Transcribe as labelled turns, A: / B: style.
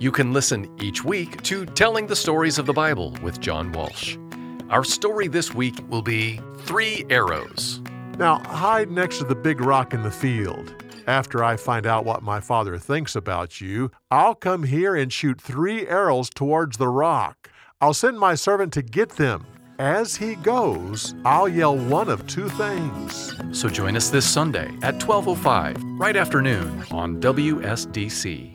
A: You can listen each week to Telling the Stories of the Bible with John Walsh. Our story this week will be 3 Arrows.
B: Now, hide next to the big rock in the field. After I find out what my father thinks about you, I'll come here and shoot 3 arrows towards the rock. I'll send my servant to get them. As he goes, I'll yell one of 2 things.
A: So join us this Sunday at 12:05, right after noon on WSDC.